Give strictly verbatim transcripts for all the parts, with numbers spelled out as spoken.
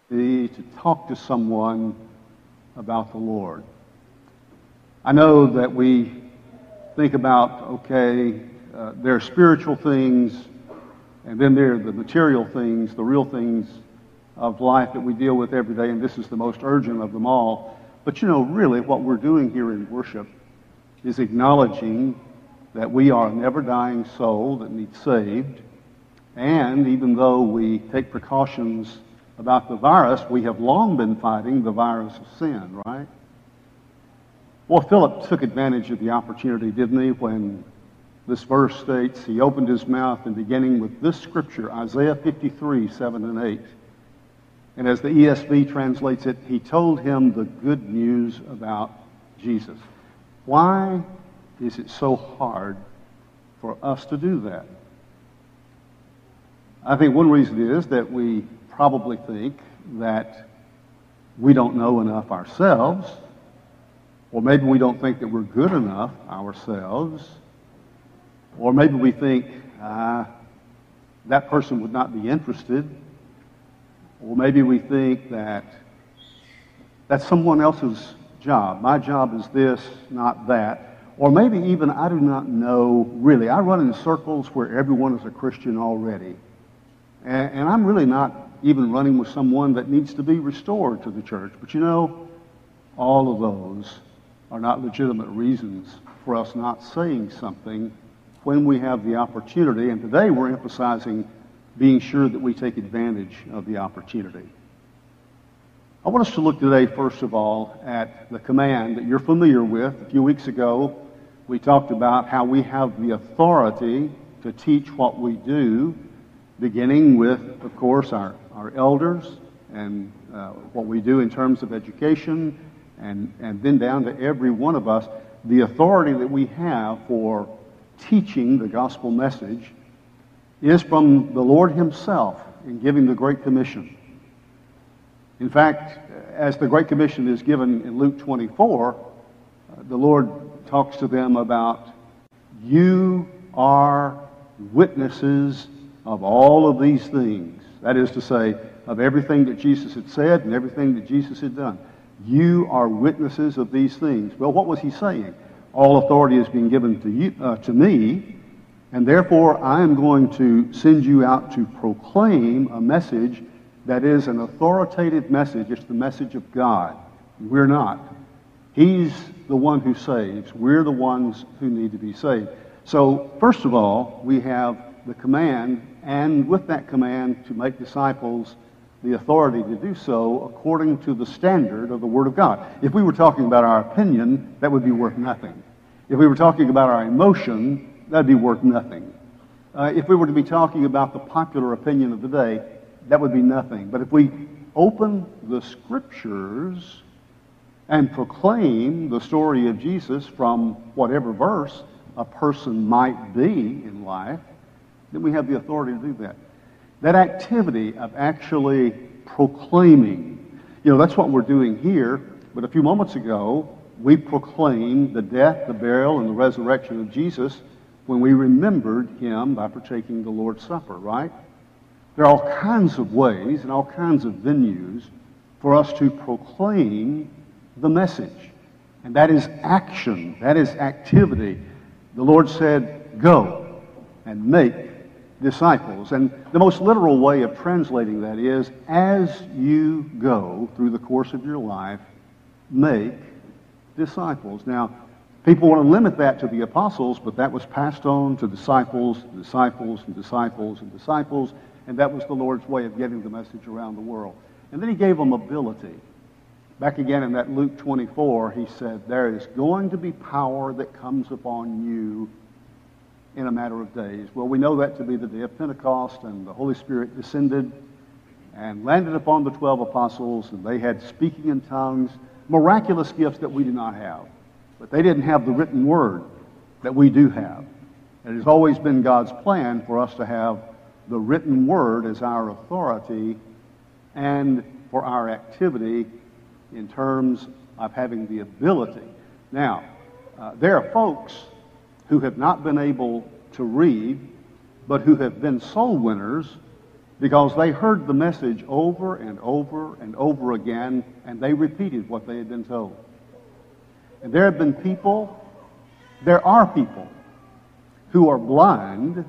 to talk to someone about the Lord. I know that we think about, okay, uh, there are spiritual things, and then there are the material things, the real things of life that we deal with every day, and this is the most urgent of them all. But you know, really what we're doing here in worship is acknowledging that we are a never-dying soul that needs saved, and even though we take precautions about the virus, we have long been fighting the virus of sin, right? Well, Philip took advantage of the opportunity, didn't he, when this verse states, he opened his mouth and beginning with this scripture, Isaiah fifty-three, seven and eight. And as the E S V translates it, he told him the good news about Jesus. Why is it so hard for us to do that? I think one reason is that we probably think that we don't know enough ourselves, or maybe we don't think that we're good enough ourselves, or maybe we think uh, that person would not be interested, or maybe we think that that's someone else's job. My job is this, not that. Or maybe even I do not know really. I run in circles where everyone is a Christian already. And, and I'm really not even running with someone that needs to be restored to the church. But you know, all of those are not legitimate reasons for us not saying something when we have the opportunity. And today we're emphasizing being sure that we take advantage of the opportunity. I want us to look today, first of all, at the command that you're familiar with. A few weeks ago, we talked about how we have the authority to teach what we do, beginning with, of course, our, our elders and uh, what we do in terms of education, and, and then down to every one of us, the authority that we have for teaching the gospel message is from the Lord himself in giving the Great Commission. In fact, as the Great Commission is given in Luke twenty-four, uh, the Lord talks to them about, you are witnesses of all of these things. That is to say, of everything that Jesus had said and everything that Jesus had done. You are witnesses of these things. Well, what was he saying? All authority is being given to you, uh, to me, and therefore I am going to send you out to proclaim a message that is an authoritative message. It's the message of God. We're not. He's the one who saves. We're the ones who need to be saved. So, first of all, we have the command, and with that command to make disciples, the authority to do so according to the standard of the Word of God. If we were talking about our opinion, that would be worth nothing. If we were talking about our emotion, that would be worth nothing. Uh, if we were to be talking about the popular opinion of the day, that would be nothing. But if we open the Scriptures and proclaim the story of Jesus from whatever verse a person might be in life, then we have the authority to do that. That activity of actually proclaiming, you know, that's what we're doing here. But a few moments ago, we proclaimed the death, the burial, and the resurrection of Jesus when we remembered him by partaking the Lord's Supper, right? There are all kinds of ways and all kinds of venues for us to proclaim the message. And that is action. That is activity. The Lord said, go and make disciples. And the most literal way of translating that is, as you go through the course of your life, make disciples. Now, people want to limit that to the apostles, but that was passed on to disciples, disciples, and disciples, and disciples, and that was the Lord's way of getting the message around the world. And then he gave them ability. Back again in that Luke twenty-four, he said, there is going to be power that comes upon you in a matter of days. Well, we know that to be the day of Pentecost, and the Holy Spirit descended and landed upon the twelve apostles, and they had speaking in tongues, miraculous gifts that we do not have. But they didn't have the written word that we do have. And it has always been God's plan for us to have the written word as our authority and for our activity in terms of having the ability. Now, uh, there are folks who have not been able to read, but who have been soul winners because they heard the message over and over and over again, and they repeated what they had been told. And there have been people, there are people, who are blind,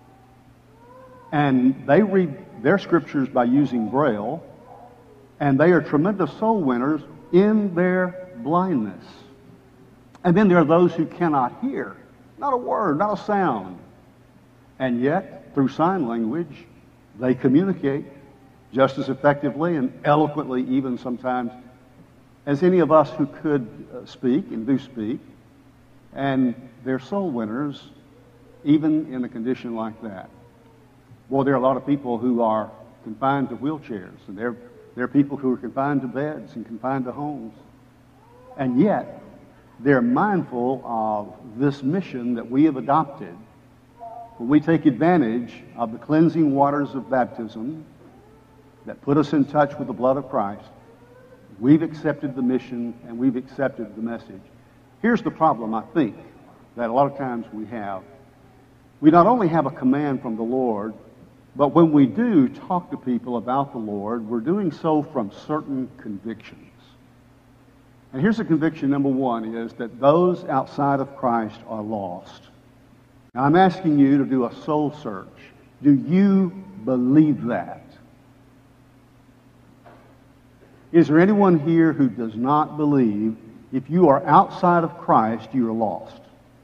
and they read their scriptures by using Braille, and they are tremendous soul winners in their blindness. And then there are those who cannot hear, not a word, not a sound. And yet, through sign language, they communicate just as effectively and eloquently, even sometimes, as any of us who could uh, speak and do speak. And they're soul winners, even in a condition like that. Well, there are a lot of people who are confined to wheelchairs, and there, there are people who are confined to beds and confined to homes. And yet, they're mindful of this mission that we have adopted, where we take advantage of the cleansing waters of baptism that put us in touch with the blood of Christ. We've accepted the mission, and we've accepted the message. Here's the problem, I think, that a lot of times we have. We not only have a command from the Lord, but when we do talk to people about the Lord, we're doing so from certain convictions. And here's the conviction number one, is that those outside of Christ are lost. Now, I'm asking you to do a soul search. Do you believe that? Is there anyone here who does not believe if you are outside of Christ, you are lost?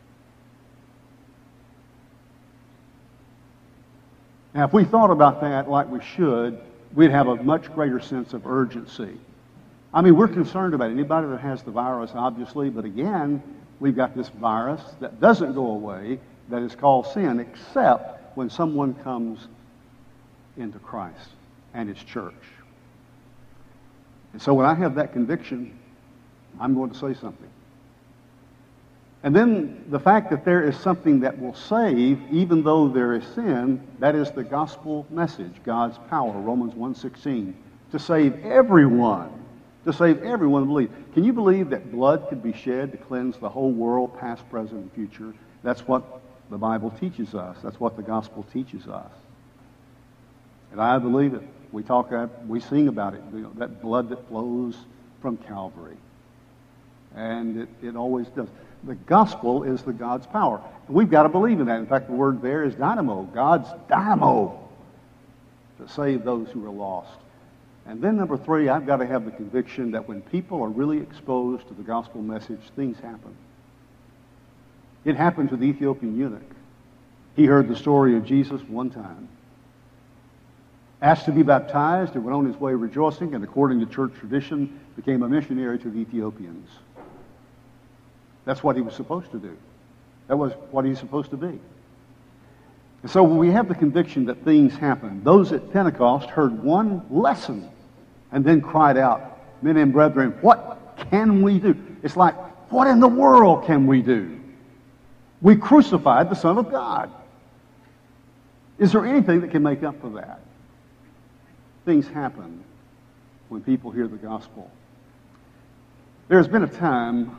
Now, if we thought about that like we should, we'd have a much greater sense of urgency. I mean, we're concerned about anybody that has the virus, obviously, but again, we've got this virus that doesn't go away, that is called sin, except when someone comes into Christ and His church. And so when I have that conviction, I'm going to say something. And then the fact that there is something that will save, even though there is sin, that is the gospel message, God's power, Romans one sixteen, to save everyone, to save everyone to believe. Can you believe that blood could be shed to cleanse the whole world, past, present, and future? That's what the Bible teaches us. That's what the gospel teaches us. And I believe it. We talk, we sing about it, you know, that blood that flows from Calvary. And it, it always does. The gospel is the God's power. And we've got to believe in that. In fact, the word there is dynamo, God's dynamo, to save those who are lost. And then number three, I've got to have the conviction that when people are really exposed to the gospel message, things happen. It happened to the Ethiopian eunuch. He heard the story of Jesus one time, asked to be baptized, and went on his way rejoicing, and according to church tradition, became a missionary to the Ethiopians. That's what he was supposed to do. That was what he's supposed to be. And so when we have the conviction that things happen, those at Pentecost heard one lesson and then cried out, "Men and brethren, what can we do?" It's like, what in the world can we do? We crucified the Son of God. Is there anything that can make up for that? Things happen when people hear the gospel. There's been a time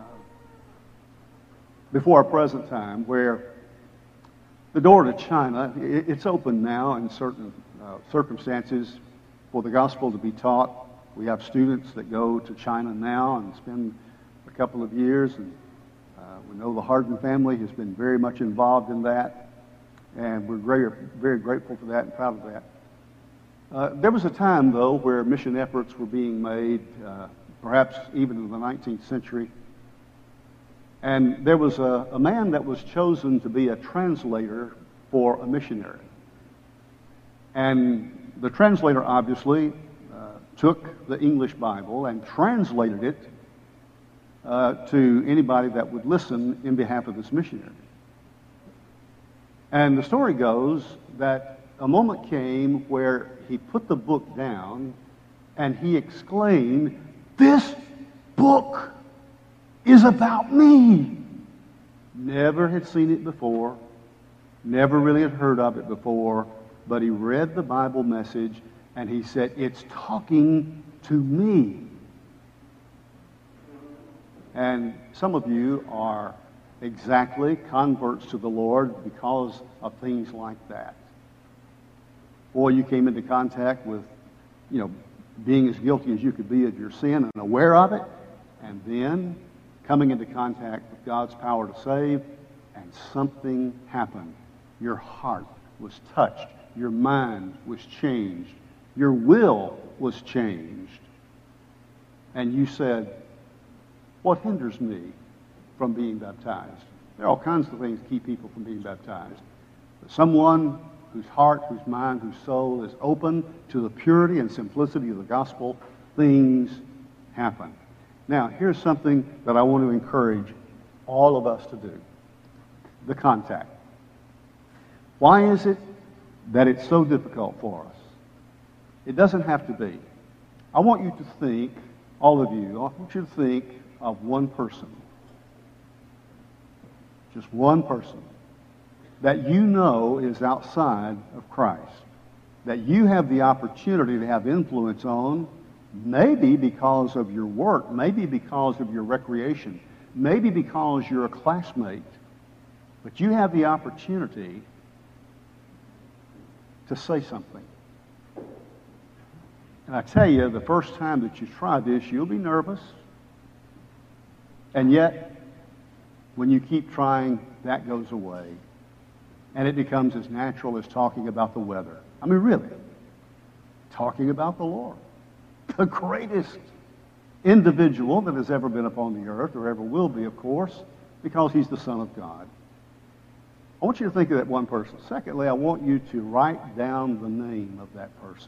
before our present time where the door to China, it's open now in certain uh, circumstances for the gospel to be taught. We have students that go to China now and spend a couple of years, and uh, we know the Hardin family has been very much involved in that, and we're very, very grateful for that and proud of that. Uh, there was a time, though, where mission efforts were being made, uh, perhaps even in the nineteenth century, and there was a, a man that was chosen to be a translator for a missionary. And the translator obviously uh, took the English Bible and translated it uh, to anybody that would listen in behalf of this missionary. And the story goes that a moment came where he put the book down and he exclaimed, "This book is about me." Never had seen it before, never really had heard of it before, but he read the Bible message and he said, "It's talking to me." And some of you are exactly converts to the Lord because of things like that. or you came into contact with, you know, being as guilty as you could be of your sin and aware of it, and then coming into contact with God's power to save, and something happened. Your heart was touched. Your mind was changed. Your will was changed. And you said, what hinders me from being baptized? There are all kinds of things that keep people from being baptized. But someone whose heart, whose mind, whose soul is open to the purity and simplicity of the gospel, things happen. Now, here's something that I want to encourage all of us to do. The contact. Why is it that it's so difficult for us? It doesn't have to be. I want you to think, all of you, I want you to think of one person. Just one person that you know is outside of Christ, that you have the opportunity to have influence on, maybe because of your work, maybe because of your recreation, maybe because you're a classmate, but you have the opportunity to say something. And I tell you, the first time that you try this, you'll be nervous. And yet, when you keep trying, that goes away. And it becomes as natural as talking about the weather. I mean, really, talking about the Lord. The greatest individual that has ever been upon the earth, or ever will be, of course, because he's the Son of God. I want you to think of that one person. Secondly, I want you to write down the name of that person.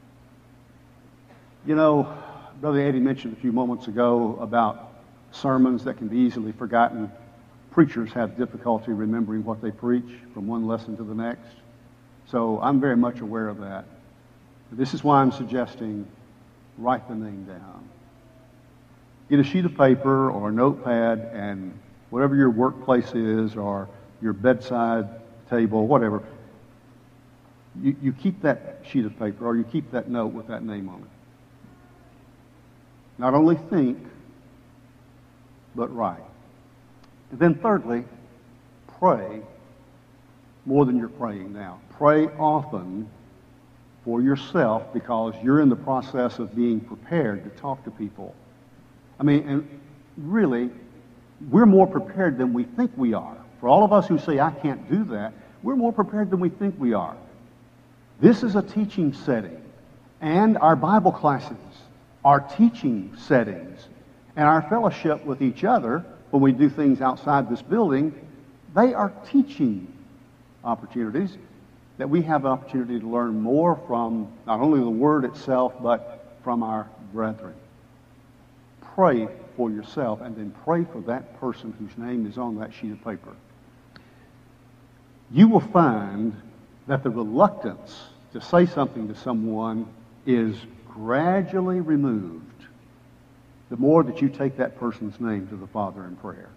You know, Brother Eddie mentioned a few moments ago about sermons that can be easily forgotten. Preachers have difficulty remembering what they preach from one lesson to the next. So I'm very much aware of that. This is why I'm suggesting write the name down. Get a sheet of paper or a notepad, and whatever your workplace is or your bedside table, whatever, you, you keep that sheet of paper or you keep that note with that name on it. Not only think, but write. And then thirdly, pray more than you're praying now. Pray often for yourself, because you're in the process of being prepared to talk to people. I mean, and really, we're more prepared than we think we are. For all of us who say, I can't do that, we're more prepared than we think we are. This is a teaching setting, and our Bible classes are teaching settings, and our fellowship with each other when we do things outside this building, they are teaching opportunities that we have an opportunity to learn more from not only the Word itself, but from our brethren. Pray for yourself, and then pray for that person whose name is on that sheet of paper. You will find that the reluctance to say something to someone is gradually removed the more that you take that person's name to the Father in prayer.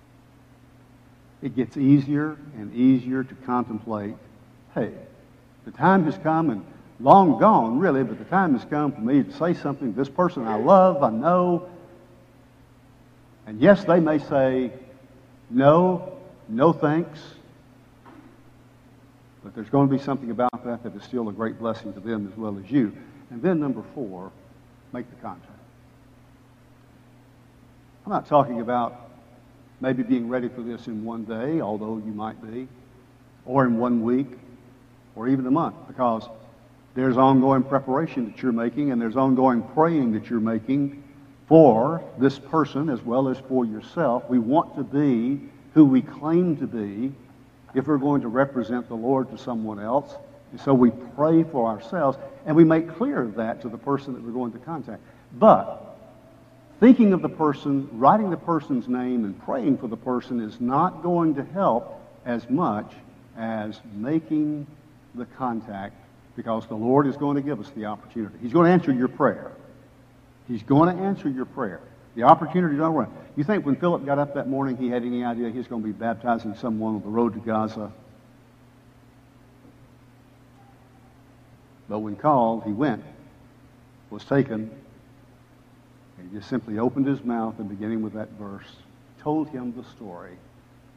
It gets easier and easier to contemplate, hey, the time has come, and long gone really, but the time has come for me to say something to this person I love, I know. And yes, they may say, no, no thanks. But there's going to be something about that that is still a great blessing to them as well as you. And then number four, make the contact. I'm not talking about maybe being ready for this in one day, although you might be, or in one week, or even a month, because there's ongoing preparation that you're making, and there's ongoing praying that you're making for this person as well as for yourself. We want to be who we claim to be if we're going to represent the Lord to someone else. And so we pray for ourselves, and we make clear that to the person that we're going to contact. But thinking of the person, writing the person's name, and praying for the person is not going to help as much as making the contact, because the Lord is going to give us the opportunity. He's going to answer your prayer. He's going to answer your prayer. The opportunity don't run. You think when Philip got up that morning, he had any idea he was going to be baptizing someone on the road to Gaza? But when called, he went, was taken, and he just simply opened his mouth, and beginning with that verse, told him the story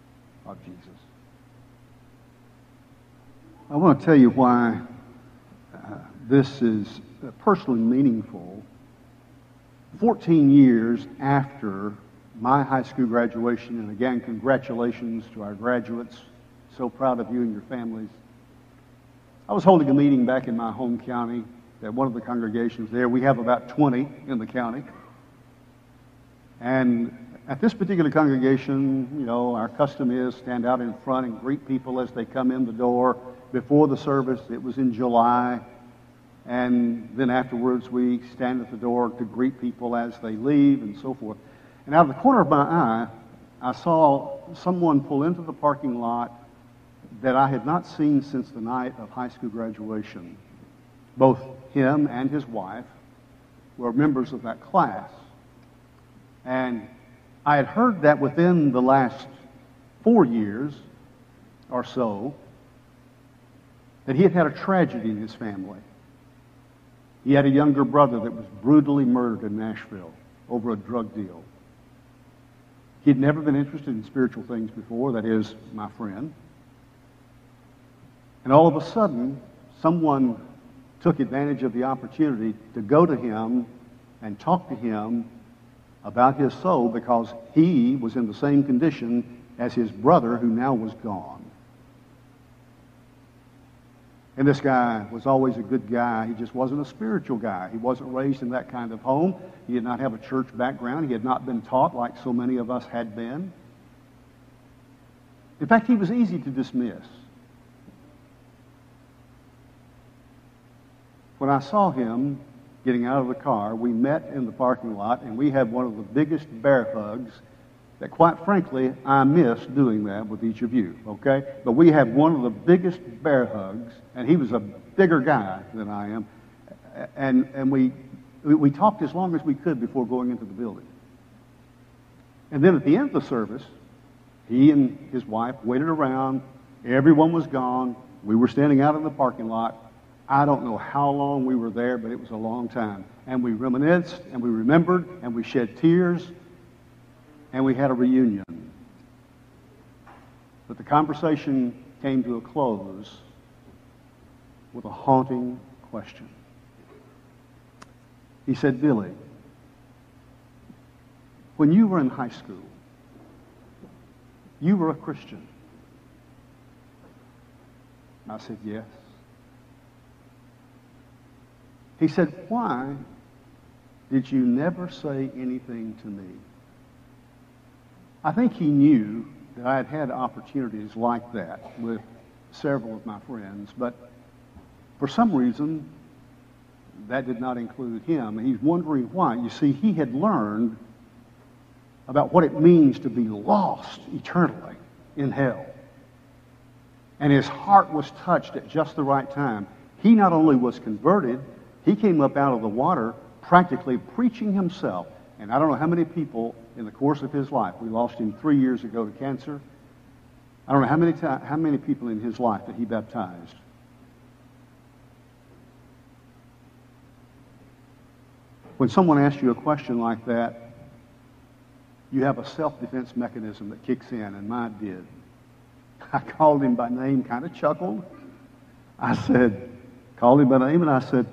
of Jesus. I want to tell you why this is personally meaningful. fourteen years after my high school graduation, and again, congratulations to our graduates. So proud of you and your families. I was holding a meeting back in my home county at one of the congregations there. We have about twenty in the county. And at this particular congregation, you know, our custom is stand out in front and greet people as they come in the door. Before the service, it was in July. And then afterwards, we stand at the door to greet people as they leave and so forth. And out of the corner of my eye, I saw someone pull into the parking lot that I had not seen since the night of high school graduation. Both him and his wife were members of that class. And I had heard that within the last four years or so, that he had had a tragedy in his family. He had a younger brother that was brutally murdered in Nashville over a drug deal. He'd never been interested in spiritual things before, that is, my friend. And all of a sudden, someone took advantage of the opportunity to go to him and talk to him about his soul because he was in the same condition as his brother who now was gone. And this guy was always a good guy. He just wasn't a spiritual guy. He wasn't raised in that kind of home. He did not have a church background. He had not been taught like so many of us had been. In fact, he was easy to dismiss. When I saw him getting out of the car, we met in the parking lot, and we had one of the biggest bear hugs that, quite frankly, I miss doing that with each of you, okay? But we had one of the biggest bear hugs, and he was a bigger guy than I am, and, and we, we talked as long as we could before going into the building. And then at the end of the service, he and his wife waited around. Everyone was gone. We were standing out in the parking lot. I don't know how long we were there, but it was a long time. And we reminisced, and we remembered, and we shed tears, and we had a reunion. But the conversation came to a close with a haunting question. He said, "Billy, when you were in high school, you were a Christian." I said, "Yes." He said, "Why did you never say anything to me?" I think he knew that I had had opportunities like that with several of my friends, but for some reason, that did not include him. And he's wondering why. You see, he had learned about what it means to be lost eternally in hell. And his heart was touched at just the right time. He not only was converted, he came up out of the water practically preaching himself. And I don't know how many people in the course of his life, we lost him three years ago to cancer. I don't know how many, ta- how many people in his life that he baptized. When someone asks you a question like that, you have a self-defense mechanism that kicks in, and mine did. I called him by name, kind of chuckled. I said, called him by name, and I said,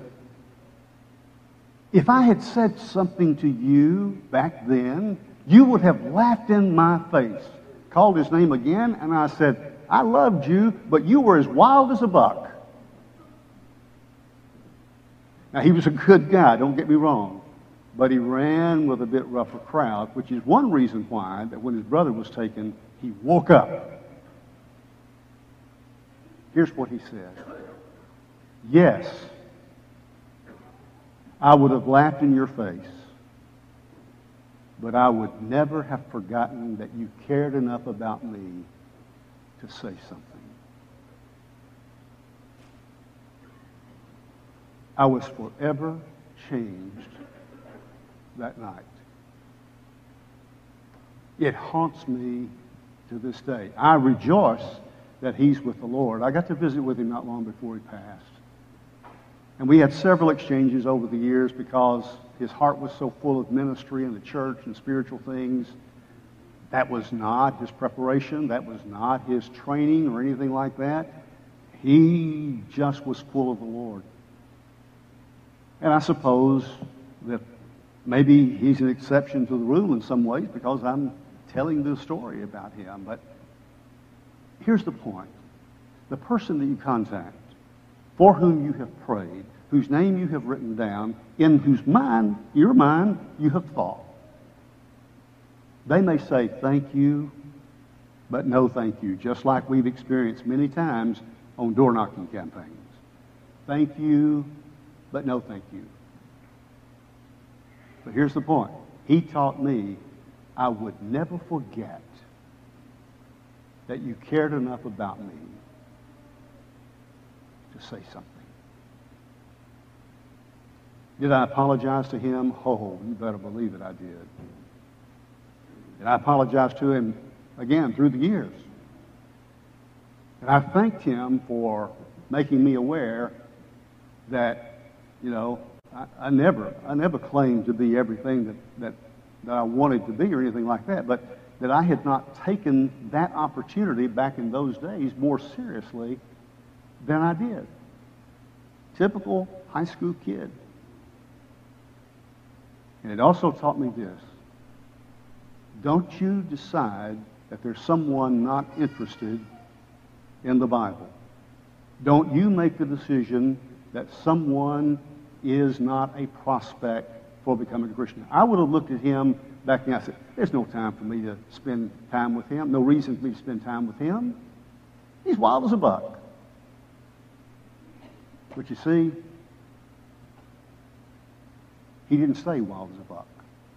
"If I had said something to you back then, you would have laughed in my face." Called his name again, and I said, "I loved you, but you were as wild as a buck." Now, he was a good guy, don't get me wrong, but he ran with a bit rougher crowd, which is one reason why that when his brother was taken, he woke up. Here's what he said. "Yes, I would have laughed in your face, but I would never have forgotten that you cared enough about me to say something." I was forever changed that night. It haunts me to this day. I rejoice that he's with the Lord. I got to visit with him not long before he passed. And we had several exchanges over the years because his heart was so full of ministry and the church and spiritual things. That was not his preparation. That was not his training or anything like that. He just was full of the Lord. And I suppose that maybe he's an exception to the rule in some ways because I'm telling the story about him. But here's the point. The person that you contact, for whom you have prayed, whose name you have written down, in whose mind, your mind, you have thought, they may say thank you, but no thank you, just like we've experienced many times on door knocking campaigns. Thank you, but no thank you. But here's the point. He taught me I would never forget that you cared enough about me to say something. Did I apologize to him? Oh, you better believe it, I did. And I apologized to him again through the years. And I thanked him for making me aware that, you know, I, I never, I never claimed to be everything that, that, that I wanted to be or anything like that, but that I had not taken that opportunity back in those days more seriously than I did. Typical high school kid. And it also taught me this. Don't you decide that there's someone not interested in the Bible. Don't you make the decision that someone is not a prospect for becoming a Christian. I would have looked at him back then and I said, there's no time for me to spend time with him, no reason for me to spend time with him. He's wild as a buck. But you see, he didn't stay wild as a buck.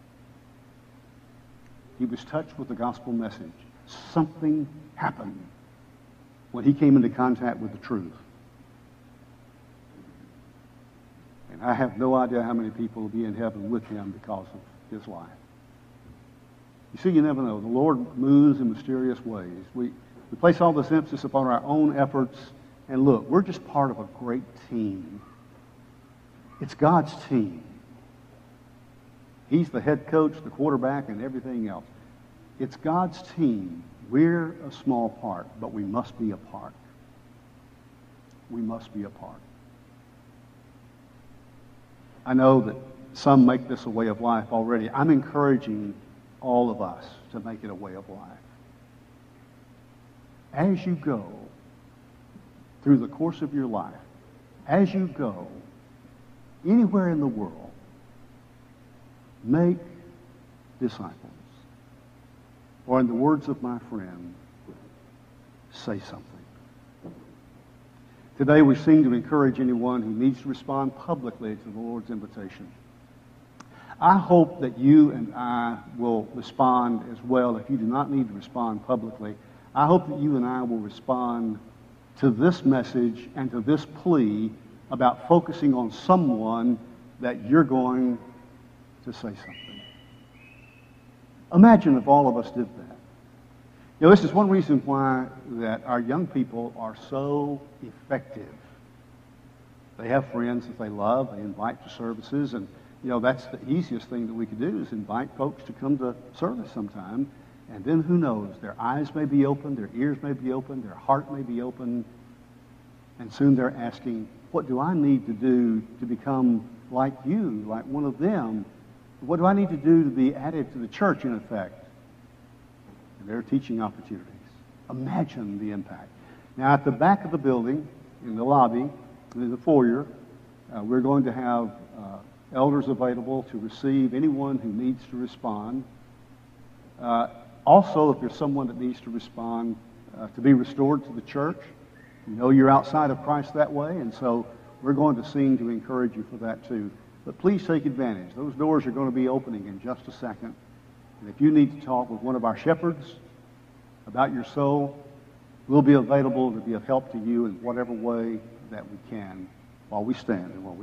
He was touched with the gospel message. Something happened when he came into contact with the truth. And I have no idea how many people will be in heaven with him because of his life. You see, you never know. The Lord moves in mysterious ways. We, we place all this emphasis upon our own efforts. And look, we're just part of a great team. It's God's team. He's the head coach, the quarterback, and everything else. It's God's team. We're a small part, but we must be a part. We must be a part. I know that some make this a way of life already. I'm encouraging all of us to make it a way of life. As you go through the course of your life, as you go anywhere in the world, make disciples. Or in the words of my friend, say something. Today we seem to encourage anyone who needs to respond publicly to the Lord's invitation. I hope that you and I will respond as well if you do not need to respond publicly. I hope that you and I will respond to this message and to this plea about focusing on someone that you're going to say something. Imagine if all of us did that. You know, this is one reason why that our young people are so effective. They have friends that they love, they invite to services, and you know, that's the easiest thing that we could do is invite folks to come to service sometime, and then who knows, their eyes may be open, their ears may be open, their heart may be open, and soon they're asking, what do I need to do to become like you, like one of them? What do I need to do to be added to the church, in effect? And there are teaching opportunities. Imagine the impact. Now, at the back of the building, in the lobby, in the foyer, uh, we're going to have uh, elders available to receive anyone who needs to respond. Uh, also, if there's someone that needs to respond uh, to be restored to the church, you know you're outside of Christ that way, and so we're going to sing to encourage you for that too. But please take advantage. Those doors are going to be opening in just a second. And if you need to talk with one of our shepherds about your soul, we'll be available to be of help to you in whatever way that we can while we stand and while we